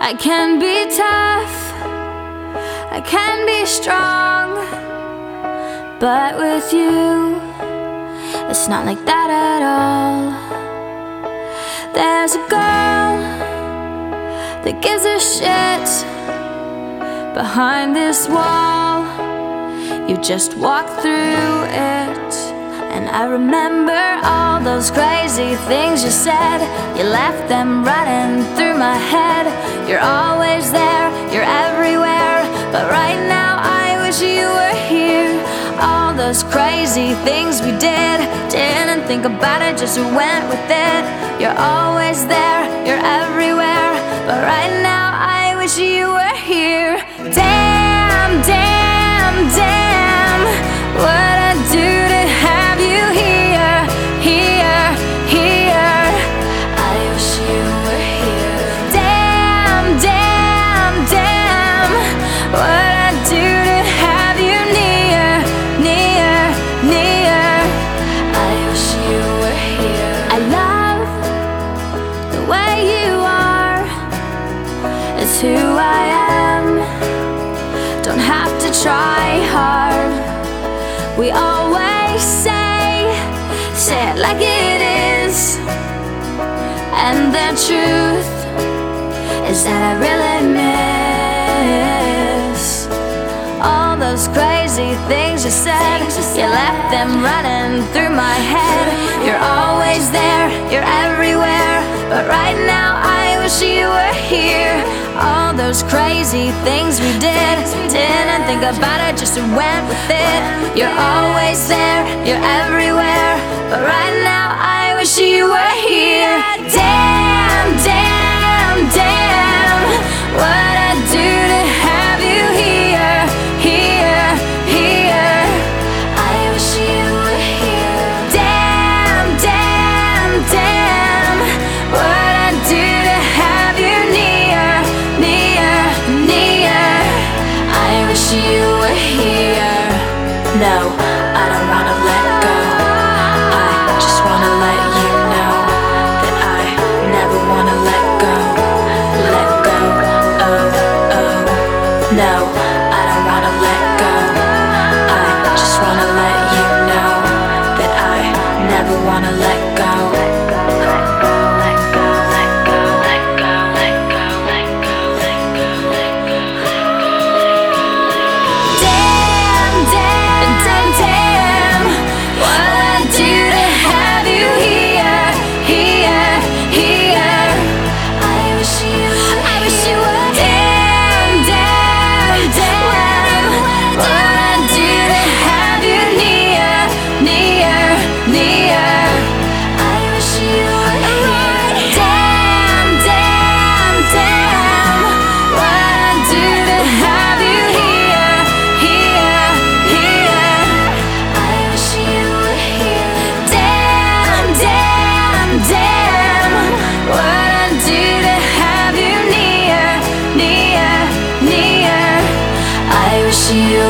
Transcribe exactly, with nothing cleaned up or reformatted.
I can be tough, I can be strong, but with you, it's not like that at all. There's a girl that gives a shit behind this wall. You just walk through it, and I remember all those crazy things you said. You left them running through my head. You're always there, you're everywhere, but right now I wish you were here. All those crazy things we did, didn't think about it, just went with it. You're always there, you're everywhere, but right now I wish you were here. Damn, damn, damn, what I'd do to have you here, here, here. I wish you were here. Damn, damn, damn, what I'd do to have you near, near, near. I wish you were here. I love the way you are. It's who I am. Don't have to try hard. We always say, say it like it is. And the truth is that I really miss all those crazy things you said. You left them running through my head. You're always there, you're everywhere, but right now I wish you were here. All those crazy things we did, didn't think about it, just went with it. You're always there, you're everywhere, but right now I wish you were here. Damn, damn, damn, what I'd do to have you here, here, here. I wish you were here. Damn, damn, damn, what I'd do to have you near, near, near. I wish you were here. No, I don't wanna let go. I just wanna let you know that I never wanna let go. Let go, oh, oh. No, I don't wanna let go. I just wanna let you know that I never wanna let go. Let go, let go, let go, let go, let go, let go, let go, let go, let go. Damn, damn, damn, damn, what I'd do to have you here, here, here. I wish you, I wish you were. Damn, damn, damn, what I'd do to have you near, near, near. I wish you were here. Damn, damn, damn, what I'd do to have you here, here, here. I wish you were here. Damn, damn, damn, what I'd do to have you near, near, near. I wish you